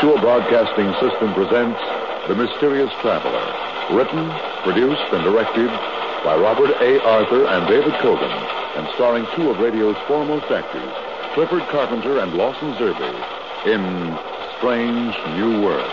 Mutual Broadcasting System presents The Mysterious Traveler. Written, produced, and directed by Robert A. Arthur and David Cogan, and starring two of radio's foremost actors, Clifford Carpenter and Lawson Zerbe, in Strange New World.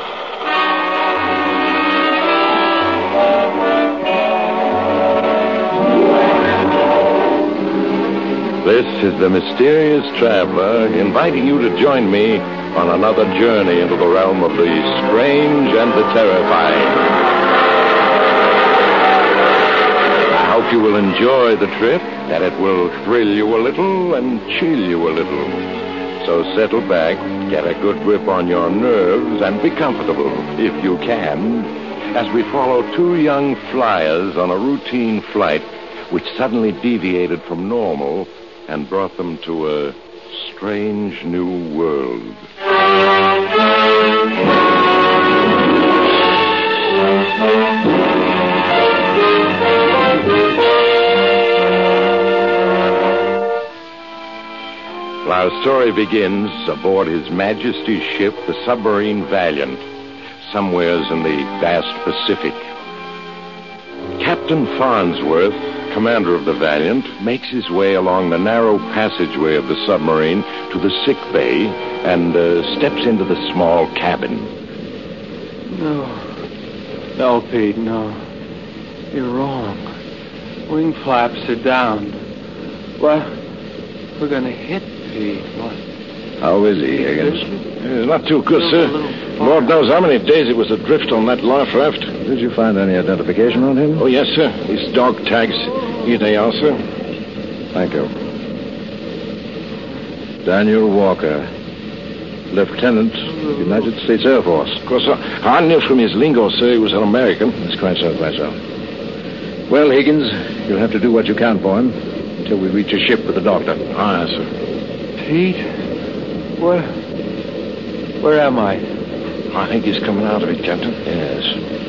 This is the Mysterious Traveler, inviting you to join me on another journey into the realm of the strange and the terrifying. I hope you will enjoy the trip, that it will thrill you a little and chill you a little. So settle back, get a good grip on your nerves, and be comfortable, if you can, as we follow two young flyers on a routine flight which suddenly deviated from normal and brought them to a strange new world. Our story begins aboard His Majesty's ship, the submarine Valiant, somewheres in the vast Pacific. Captain Farnsworth, commander of the Valiant, makes his way along the narrow passageway of the submarine to the sick bay and steps into the small cabin. No, Pete, no. You're wrong. Wing flaps are down. What? We're going to hit Pete. What? How is he, Higgins? Not too good, sir. Lord knows how many days it was adrift on that life raft. Did you find any identification on him? Oh, yes, sir. His dog tags. Here they are, sir. Thank you. Daniel Walker, Lieutenant, United States Air Force. Of course, I knew from his lingo, sir, he was an American. That's quite so, quite so. Well, Higgins, you'll have to do what you can for him until we reach a ship with the doctor. Ah, yes, sir. Pete? Where am I? I think he's coming out of it, Captain. Yes.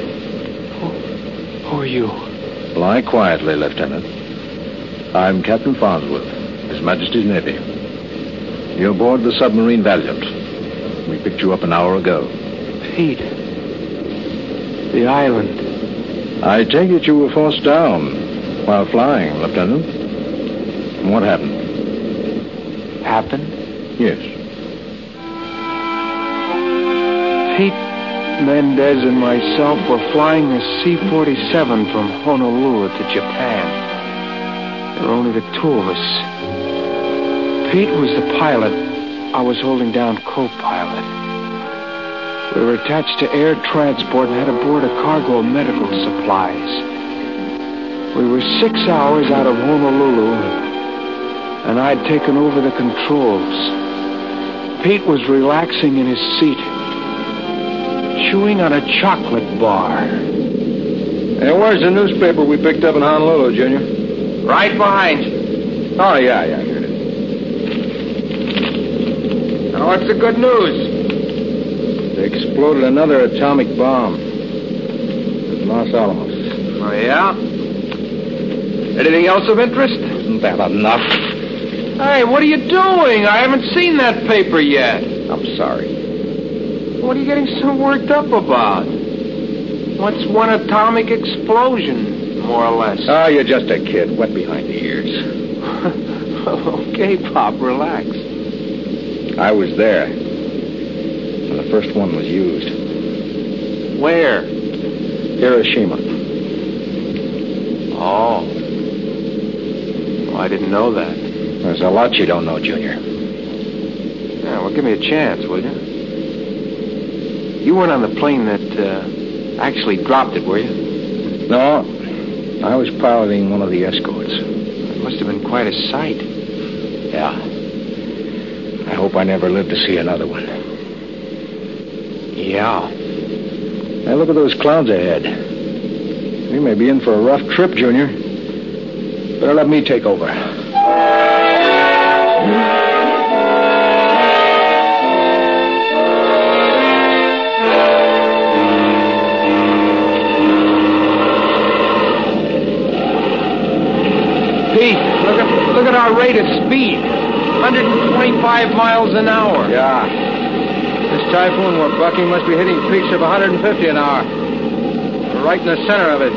Who are you? Lie quietly, Lieutenant. I'm Captain Farnsworth, His Majesty's Navy. You're aboard the submarine Valiant. We picked you up an hour ago. Pete. The island. I take it you were forced down while flying, Lieutenant. What happened? Happened? Yes. Pete, Mendez and myself were flying the C-47 from Honolulu to Japan. There were only the two of us. Pete was the pilot. I was holding down co-pilot. We were attached to air transport and had aboard a cargo of medical supplies. We were 6 hours out of Honolulu, and I'd taken over the controls. Pete was relaxing in his seat, chewing on a chocolate bar. Hey, where's the newspaper we picked up in Honolulu, Junior? Right behind you. Oh, yeah, here it is. Now, what's the good news? They exploded another atomic bomb at Los Alamos. Oh, yeah? Anything else of interest? Isn't that enough? Hey, what are you doing? I haven't seen that paper yet. I'm sorry. What are you getting so worked up about? What's one atomic explosion, more or less? Oh, you're just a kid, wet behind the ears. Okay, Pop, relax. I was there when the first one was used. Where? Hiroshima. Oh. Well, I didn't know that. There's a lot you don't know, Junior. Yeah, well, give me a chance, will you? You weren't on the plane that actually dropped it, were you? No, I was piloting one of the escorts. It must have been quite a sight. Yeah. I hope I never live to see another one. Yeah. Hey, look at those clouds ahead. We may be in for a rough trip, Junior. Better let me take over. Pete, look at our rate of speed. 125 miles an hour. Yeah. This typhoon we're bucking must be hitting peaks of 150 an hour. We're right in the center of it.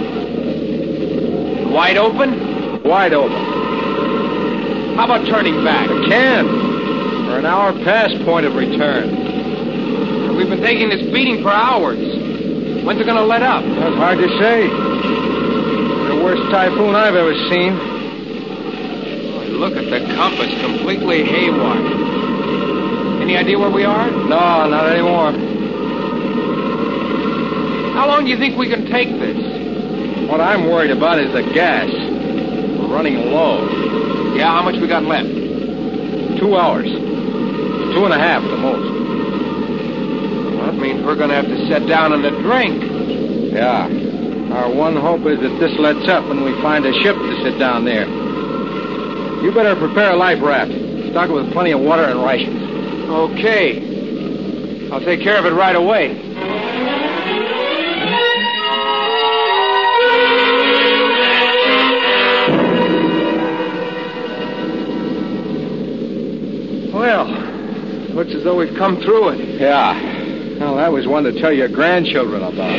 Wide open? Wide open. How about turning back? We can. We're an hour past point of return. We've been taking this beating for hours. When's it going to let up? That's hard to say. It's the worst typhoon I've ever seen. Oh, look at the compass, completely haywire. Any idea where we are? No, not anymore. How long do you think we can take this? What I'm worried about is the gas. We're running low. Yeah, how much we got left? 2 hours. 2.5 at the most. Well, that means we're going to have to sit down and drink. Yeah. Our one hope is that this lets up and we find a ship to sit down there. You better prepare a life raft. Stock it with plenty of water and rations. Okay. I'll take care of it right away. Well, looks as though we've come through it. Yeah. Well, that was one to tell your grandchildren about.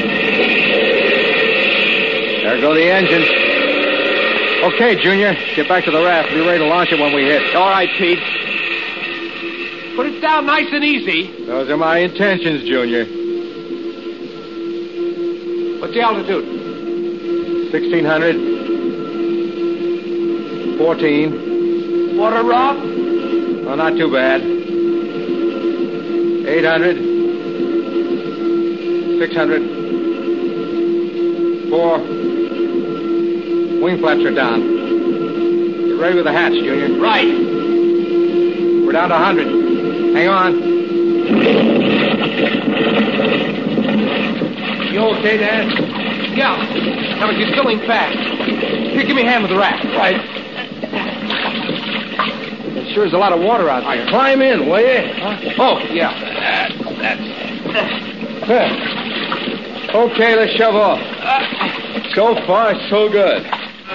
There go the engines. Okay, Junior. Get back to the raft. Be ready to launch it when we hit. All right, Pete. Put it down nice and easy. Those are my intentions, Junior. What's the altitude? 1,600. 14. Water rough? Well, not too bad. 800. 600. 4. Wing flaps are down. Get ready with the hatch, Junior. Right. We're down to 100. Hang on. You okay, Dan? Yeah. Now, but you're filling fast. Here, give me a hand with the raft. Right. There sure is a lot of water out there. Climb in, will you? Huh? Oh, yeah. There. Okay, let's shove off. So far, so good.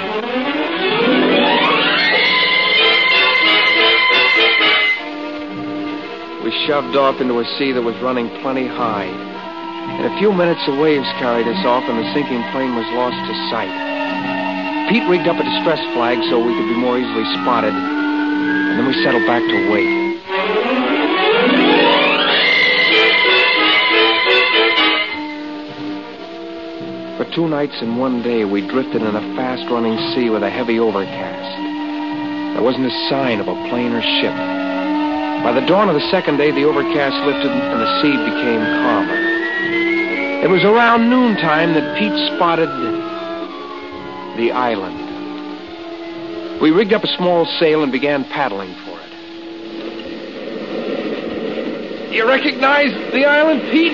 We shoved off into a sea that was running plenty high. In a few minutes, the waves carried us off, and the sinking plane was lost to sight. Pete rigged up a distress flag so we could be more easily spotted, and then we settled back to wait. For 2 nights and 1 day, we drifted in a fast-running sea with a heavy overcast. There wasn't a sign of a plane or ship. By the dawn of the second day, the overcast lifted and the sea became calmer. It was around noontime that Pete spotted the island. We rigged up a small sail and began paddling for it. You recognize the island, Pete?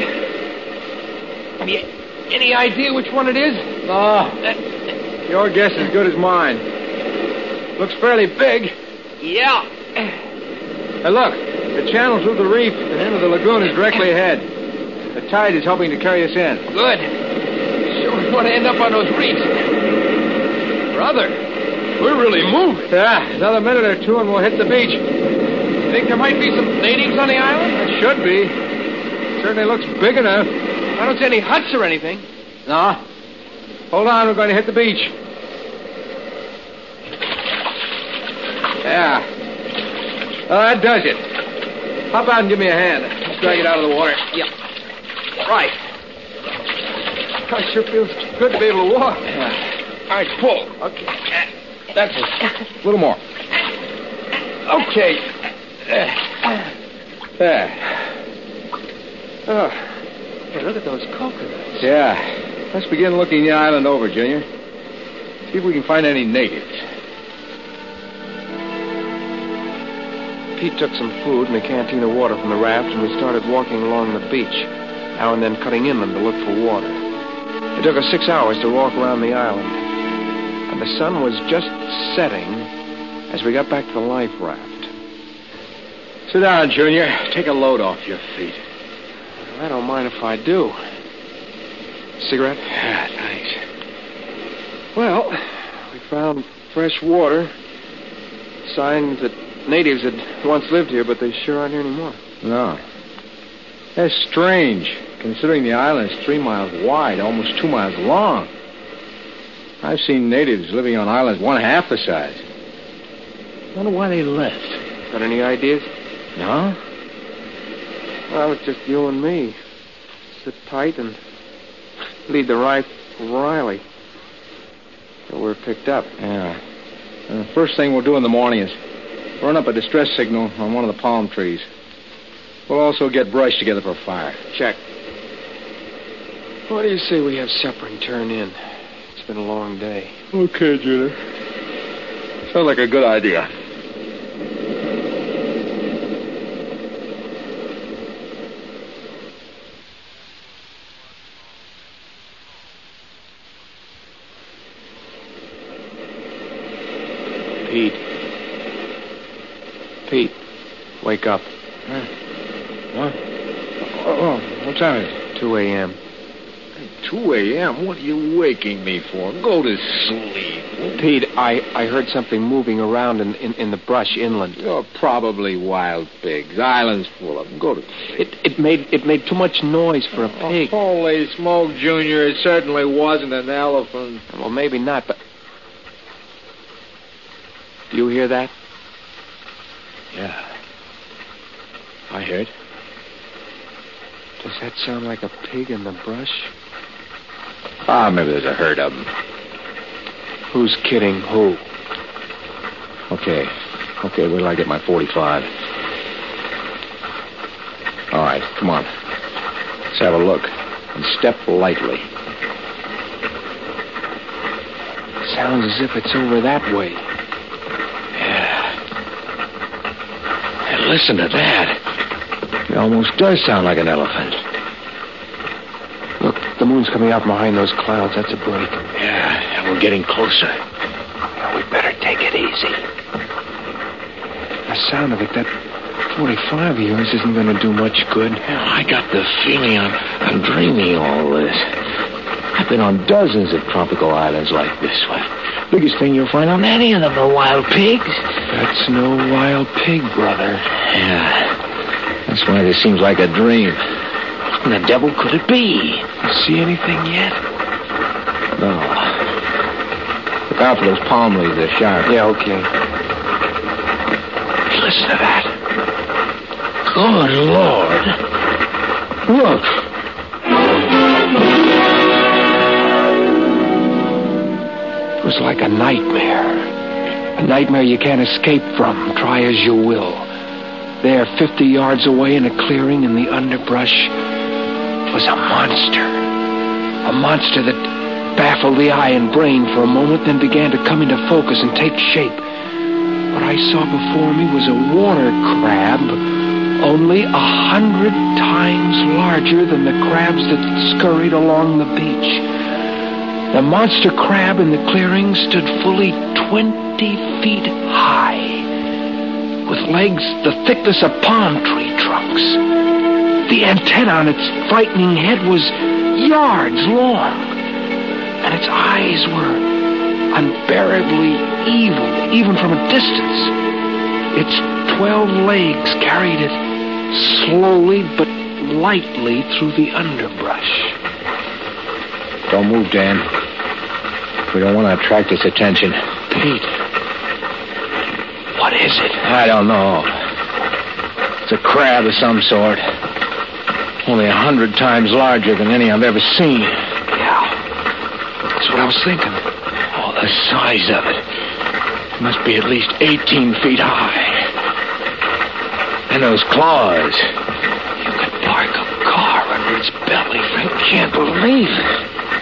Any idea which one it is? No. Your guess is as good as mine. Looks fairly big. Yeah. Hey, look. The channel through the reef and into the lagoon is directly ahead. The tide is helping to carry us in. Good. Sure we want to end up on those reefs. Brother, we're really moving. Yeah, another minute or two and we'll hit the beach. You think there might be some natives on the island? There should be. Certainly looks big enough. I don't see any huts or anything. No. Hold on, we're going to hit the beach. Yeah. Oh, that does it. Hop out and give me a hand. Let's drag it out of the water. Yeah. Right. Oh, it sure feels good to be able to walk. Yeah. All right, pull. Okay. That's it. A little more. Okay. There. Oh. Hey, look at those coconuts. Yeah. Let's begin looking the island over, Junior. See if we can find any natives. Pete took some food and a canteen of water from the raft, and we started walking along the beach, now and then cutting inland to look for water. It took us 6 hours to walk around the island, and the sun was just setting as we got back to the life raft. Sit down, Junior. Take a load off your feet. I don't mind if I do. Cigarette? Yeah, thanks. Well, we found fresh water. Signs that natives had once lived here, but they sure aren't here anymore. No. That's strange, considering the island is 3 miles wide, almost 2 miles long. I've seen natives living on islands 1/2 the size. Wonder why they left. Got any ideas? No? Well, it's just you and me. Sit tight and lead the right Riley till we're picked up. Yeah. And the first thing we'll do in the morning is run up a distress signal on one of the palm trees. We'll also get brush together for a fire. Check. What do you say we have supper and turn in? It's been a long day. Okay, Junior. Sounds like a good idea. Pete, wake up. What? Oh, what time is it? 2 a.m. 2 a.m.? What are you waking me for? Go to sleep. Pete, I heard something moving around in the brush inland. You're probably wild pigs. Island's full of them. Go to sleep. It made too much noise for a pig. Holy smoke, Junior. It certainly wasn't an elephant. Well, maybe not, but... Do you hear that? Yeah. I heard. Does that sound like a pig in the brush? Maybe there's a herd of them. Who's kidding who? Okay, wait till I get my 45. All right, come on. Let's have a look. And step lightly. Sounds as if it's over that way. Yeah. Hey, listen to that. It almost does sound like an elephant. Look, the moon's coming out behind those clouds. That's a break. Yeah, and we're getting closer. We better take it easy. The sound of it, that 45 of yours isn't going to do much good. I got the feeling I'm dreaming all this. I've been on dozens of tropical islands like this one. Biggest thing you'll find on any of them are wild pigs. That's no wild pig, brother. Yeah. That's why this seems like a dream. What in the devil could it be? You see anything yet? No. Look out for those palm leaves. They're sharp. Yeah, okay. Listen to that. Good Lord. Look. It was like a nightmare. A nightmare you can't escape from, try as you will. There, 50 yards away in a clearing in the underbrush, was a monster. A monster that baffled the eye and brain for a moment, then began to come into focus and take shape. What I saw before me was a water crab, only 100 times larger than the crabs that scurried along the beach. The monster crab in the clearing stood fully 20 feet high, with legs the thickness of palm tree trunks. The antenna on its frightening head was yards long, and its eyes were unbearably evil, even from a distance. Its 12 legs carried it slowly but lightly through the underbrush. Don't move, Dan. We don't want to attract its attention. Pete, what is it? I don't know. It's a crab of some sort. Only 100 times larger than any I've ever seen. Yeah, that's what I was thinking. Oh, the size of it. It must be at least 18 feet high. And those claws. You could park a car under its belly. I can't believe it.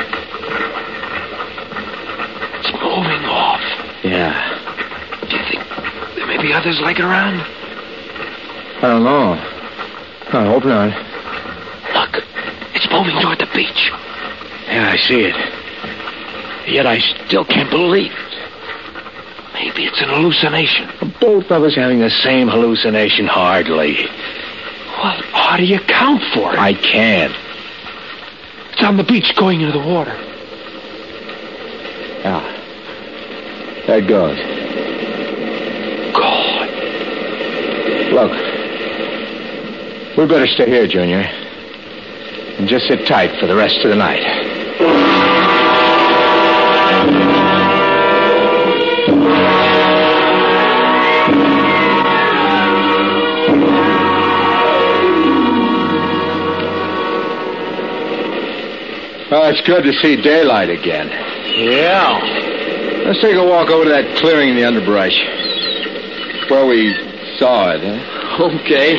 It's moving off. Yeah. Do you think there may be others like it around? I don't know. I hope not. Look, it's moving toward the beach. Yeah, I see it. Yet I still can't believe it. Maybe it's an hallucination. Both of us having the same hallucination, hardly. Well, how do you account for it? I can't. It's on the beach going into the water. Yeah. There it goes. God. Look. We better stay here, Junior. And just sit tight for the rest of the night. Oh, it's good to see daylight again. Yeah. Let's take a walk over to that clearing in the underbrush. Where we saw it, huh? Okay.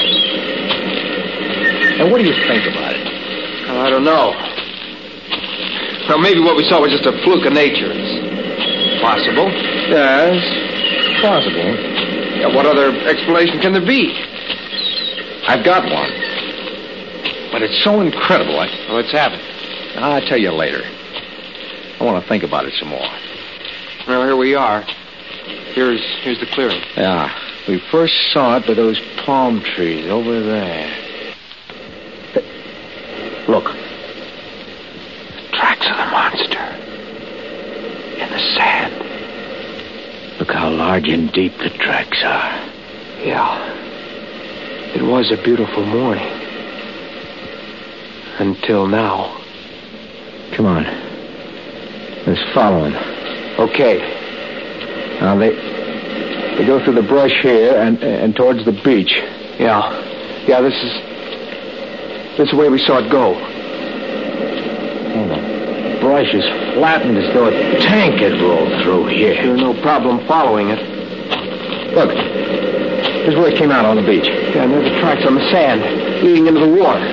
Now, what do you think about it? I don't know. Well, maybe what we saw was just a fluke of nature. It's possible. Yes, possible. Yeah, what other explanation can there be? I've got one. But it's so incredible. What's happened? I'll tell you later. I want to think about it some more. Well, here we are. Here's the clearing. Yeah. We first saw it by those palm trees over there. Look. Tracks of the monster. In the sand. Look how large and deep the tracks are. Yeah. It was a beautiful morning. Until now. Come on. Let's follow them. Okay. Now, they go through the brush here and towards the beach. Yeah. Yeah, this is the way we saw it go. Oh, the brush is flattened as though a tank had rolled through here. There's no problem following it. Look. Here's where it came out on the beach. Yeah, and there are the tracks on the sand leading into the water.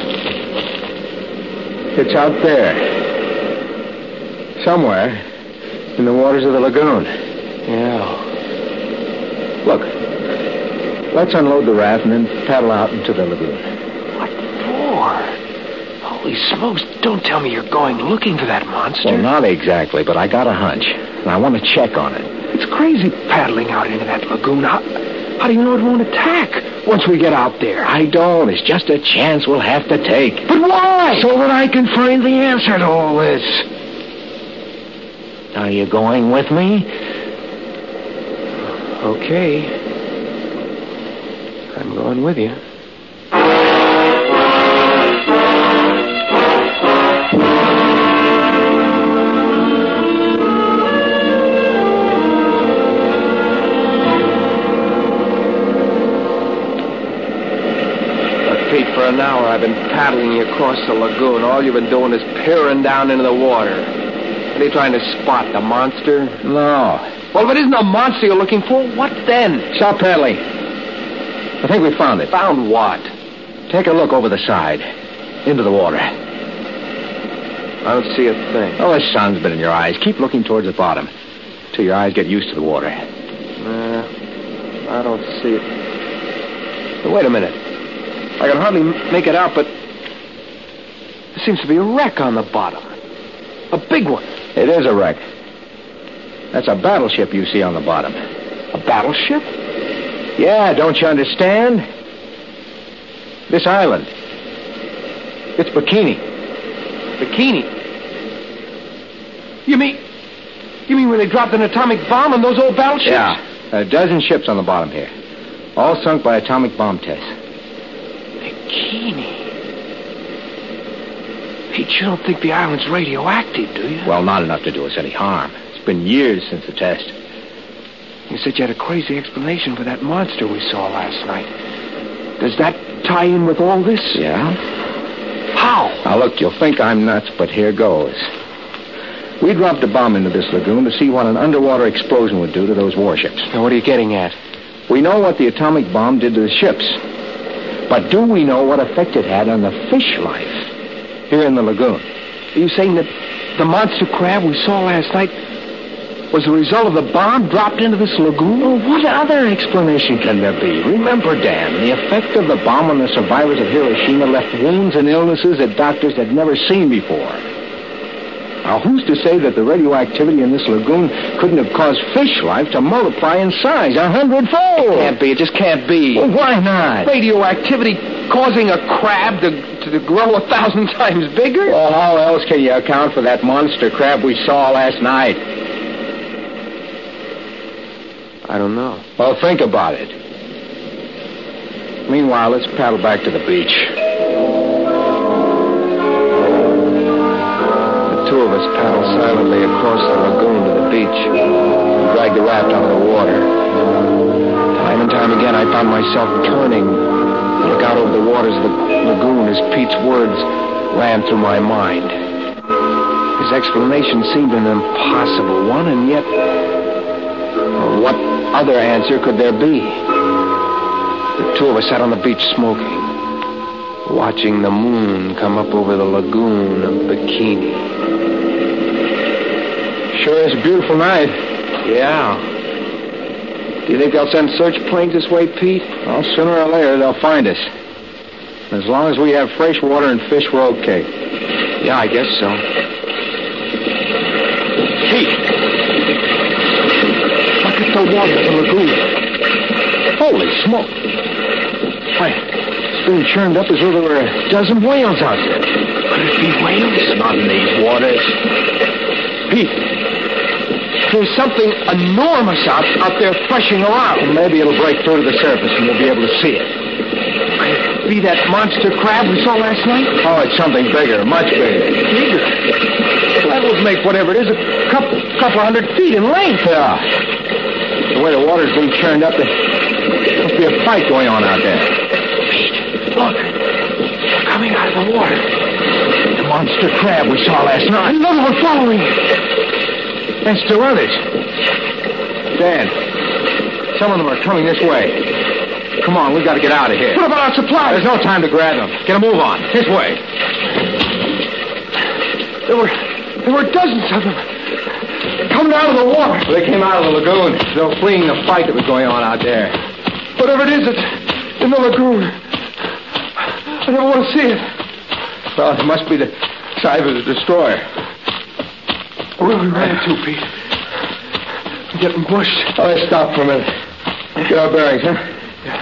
It's out there. Somewhere in the waters of the lagoon. Yeah. Look. Let's unload the raft and then paddle out into the lagoon. What for? Holy smokes, don't tell me you're going looking for that monster. Well, not exactly, but I got a hunch. And I want to check on it. It's crazy paddling out into that lagoon. How do you know it won't attack once we get out there? I don't. It's just a chance we'll have to take. But why? So that I can find the answer to all this. Are you going with me? Okay. I'm going with you. Pete, for an hour I've been paddling you across the lagoon. All you've been doing is peering down into the water. Are you trying to spot the monster? No. Well, if it isn't a monster you're looking for, what then? Stop paddling. I think we found it. Found what? Take a look over the side. Into the water. I don't see a thing. Oh, the sun's been in your eyes. Keep looking towards the bottom. Till your eyes get used to the water. I don't see it. But wait a minute. I can hardly make it out, but there seems to be a wreck on the bottom. A big one. It is a wreck. That's a battleship you see on the bottom. A battleship? Yeah, don't you understand? This island. It's Bikini. Bikini? You mean when they dropped an atomic bomb on those old battleships? Yeah. A dozen ships on the bottom here. All sunk by atomic bomb tests. Bikini. Pete, you don't think the island's radioactive, do you? Well, not enough to do us any harm. It's been years since the test. You said you had a crazy explanation for that monster we saw last night. Does that tie in with all this? Yeah? How? Now, look, you'll think I'm nuts, but here goes. We dropped a bomb into this lagoon to see what an underwater explosion would do to those warships. Now, what are you getting at? We know what the atomic bomb did to the ships. But do we know what effect it had on the fish life here in the lagoon? Are you saying that the monster crab we saw last night was the result of the bomb dropped into this lagoon? Well, what other explanation can there be? Remember, Dan, the effect of the bomb on the survivors of Hiroshima left wounds and illnesses that doctors had never seen before. Now, who's to say that the radioactivity in this lagoon couldn't have caused fish life to multiply in size 100-fold? It can't be. It just can't be. Well, why not? Radioactivity causing a crab to grow 1,000 times bigger? Well, how else can you account for that monster crab we saw last night? I don't know. Well, think about it. Meanwhile, let's paddle back to the beach. silently across the lagoon to the beach and dragged the raft out of the water. Time and time again, I found myself turning to look out over the waters of the lagoon as Pete's words ran through my mind. His explanation seemed an impossible one, and yet, what other answer could there be? The two of us sat on the beach smoking, watching the moon come up over the lagoon of Bikini. Sure is a beautiful night. Yeah. Do you think they'll send search planes this way, Pete? Well, sooner or later, they'll find us. As long as we have fresh water and fish, we're okay. Yeah, I guess so. Pete! Look at the water of the lagoon. Holy smoke! Why, it's being churned up as though there were a dozen whales out there. Could it be whales? Not in these waters. Pete, there's something enormous out there threshing around. Well, maybe it'll break through to the surface and we'll be able to see it. Could it be that monster crab we saw last night? Oh, it's something bigger, much bigger. Bigger? Well, that would make whatever it is a couple 100 feet in length. Yeah. The way the water's being churned up, there must be a fight going on out there. Pete, look. They're coming out of the water. The monster crab we saw last night. Another one following. There's two others. Dan, some of them are coming this way. Come on, we've got to get out of here. What about our supplies? There's no time to grab them. Get a move on. This way. There were dozens of them. Coming out of the water. Well, they came out of the lagoon. They were fleeing the fight that was going on out there. Whatever it is, it's in the lagoon. I never want to see it. Well, it must be the side of the destroyer. Where are we ran to, Pete? I'm getting bushed. Oh, let's stop for a minute. Get our bearings, huh? Yeah.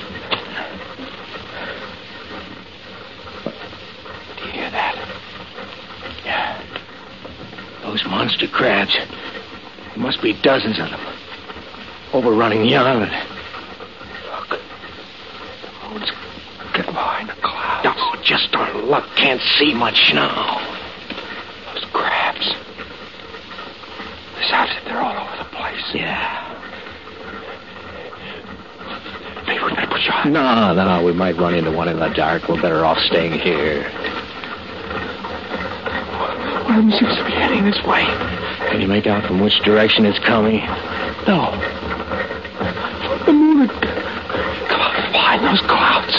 Do you hear that? Yeah. Those monster crabs. There must be dozens of them. Overrunning the island. Look. The moon's getting behind the clouds. Oh, just our luck. Can't see much now. Those crabs. This outfit, they're all over the place. Yeah. Maybe we better push on. No, we might run into one in the dark. We're better off staying here. One of them seems to be heading this way. Can you make out from which direction it's coming? No. The moon. Come on, behind those clouds.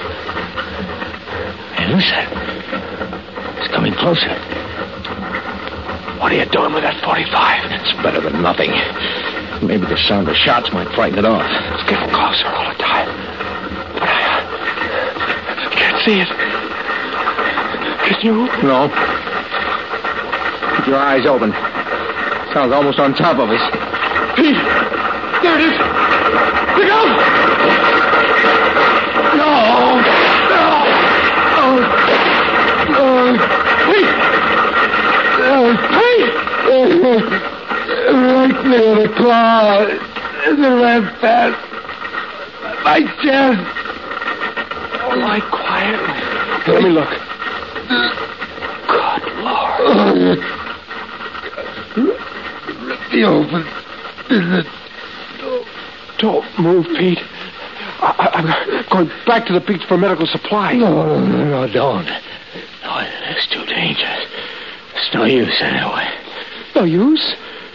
Hey, listen. It's coming closer. What are you doing with that .45? It's better than nothing. Maybe the sound of shots might frighten it off. It's getting closer all the time. But I can't see it. Can you? No. Keep your eyes open. Sounds almost on top of us. Pete! There it is! Look out! No! Pete! Pete! Right near the cloud. It ran past my chest. Oh, lie quietly. Let me look. Good Lord. The open. Don't move, Pete. I'm going back to the beach for medical supplies. No, don't. No, it's too dangerous. It's no use anyway. No use?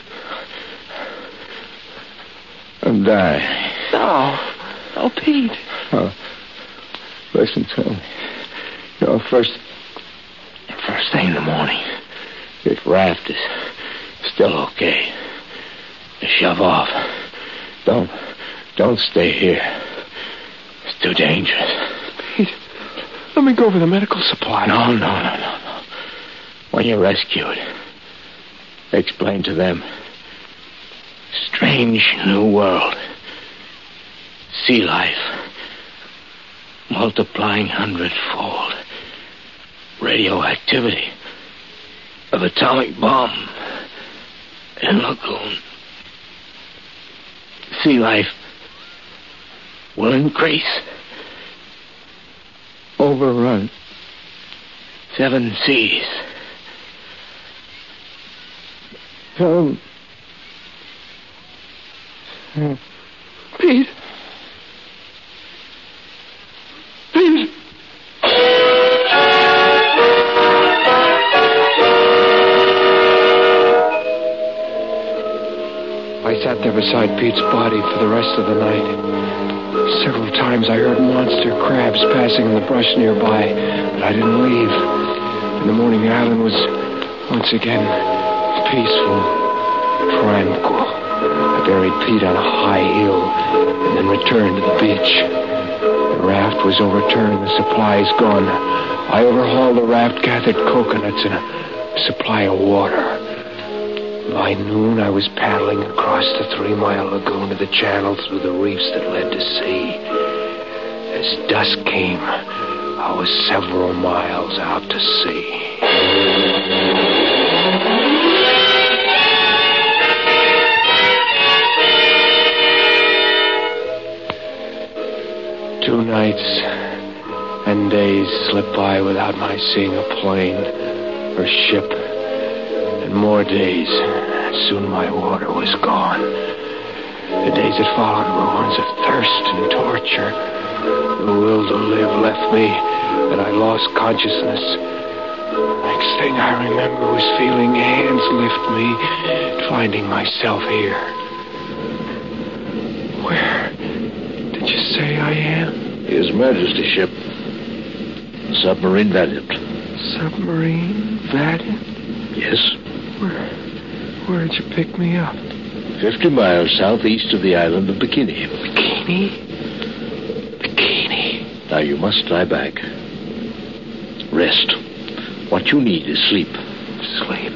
I'm dying. No, Pete. Oh, listen to me. You know, first thing in the morning, this raft is still okay. You shove off. Don't stay here. It's too dangerous. Pete, let me go over the medical supply. No. When you're rescued, explain to them. Strange new world. Sea life. Multiplying 100-fold. Radioactivity of atomic bomb in lagoon. Sea life will increase. Overrun 7 seas. Pete. Pete. I sat there beside Pete's body for the rest of the night. Several times I heard monster crabs passing in the brush nearby, but I didn't leave. In the morning, the island was once again peaceful, tranquil. I buried Pete on a high hill and then returned to the beach. The raft was overturned, the supplies gone. I overhauled the raft, gathered coconuts and a supply of water. By noon, I was paddling across the 3-mile lagoon to the channel through the reefs that led to sea. As dusk came, I was several miles out to sea. 2 nights and days slipped by without my seeing a plane or ship. And more days. Soon my water was gone. The days that followed were ones of thirst and torture. The will to live left me, and I lost consciousness. Next thing I remember was feeling hands lift me, finding myself here. Where did you say I am? His Majesty's ship. Submarine Valiant. Submarine Valiant? Yes. Where'd you pick me up? 50 miles southeast of the island of Bikini. Bikini? Now you must lie back. Rest. What you need is sleep. Sleep,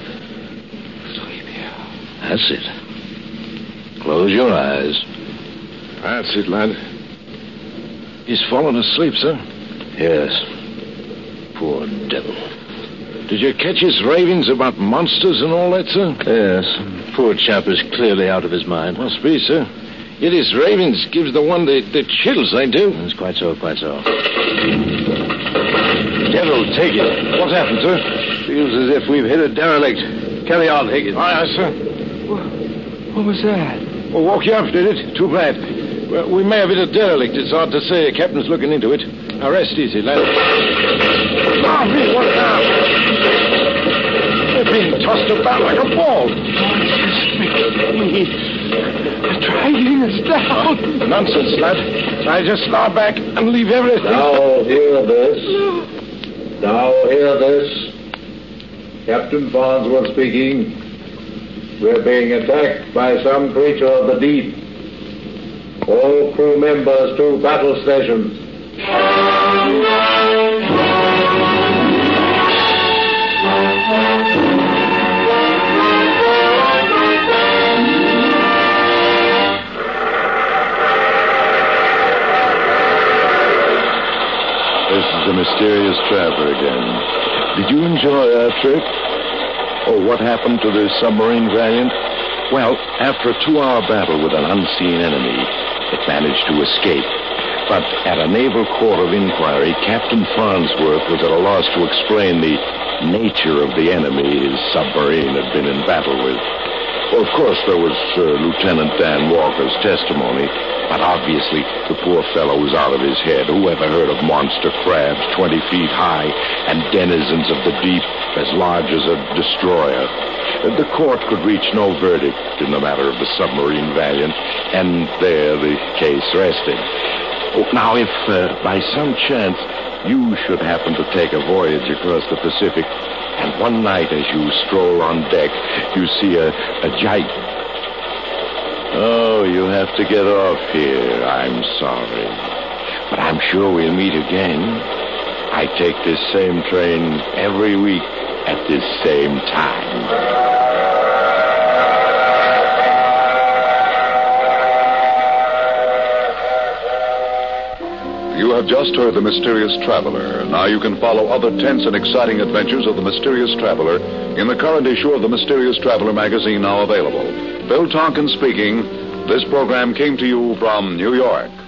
yeah. That's it. Close your eyes. That's it, lad. He's fallen asleep, sir. Yes. Poor devil. Did you catch his ravings about monsters and all that, sir? Yes. Poor chap is clearly out of his mind. Must be, sir. Yet his ravings gives the one the chills, they do. It's quite so. Devil, take it. What's happened, sir? Feels as if we've hit a derelict. Carry on, Higgins. Aye, sir. What was that? Well, woke you up, did it? Too bad. Well, we may have hit a derelict. It's hard to say. The captain's looking into it. Now, rest easy, lad. Ah, me, what now? They're being tossed about like a ball. They're dragging us down. Nonsense, lad. I just lie back and leave everything. Now hear this. Captain Farnsworth speaking. We're being attacked by some creature of the deep. All crew members to battle stations. This is the mysterious traveler again. Did you enjoy our trip? Oh, what happened to the submarine Valiant? Well, after a 2-hour battle with an unseen enemy, it managed to escape. But at a naval court of inquiry, Captain Farnsworth was at a loss to explain the nature of the enemy his submarine had been in battle with. Well, of course, there was Lieutenant Dan Walker's testimony, but obviously the poor fellow was out of his head. Who ever heard of monster crabs 20 feet high and denizens of the deep as large as a destroyer? The court could reach no verdict in the matter of the submarine Valiant, and there the case rested. Now, if by some chance you should happen to take a voyage across the Pacific, and one night as you stroll on deck, you see a giant. Oh, you have to get off here. I'm sorry. But I'm sure we'll meet again. I take this same train every week at this same time. You have just heard The Mysterious Traveler. Now you can follow other tense and exciting adventures of The Mysterious Traveler in the current issue of The Mysterious Traveler magazine, now available. Bill Tonkin speaking. This program came to you from New York.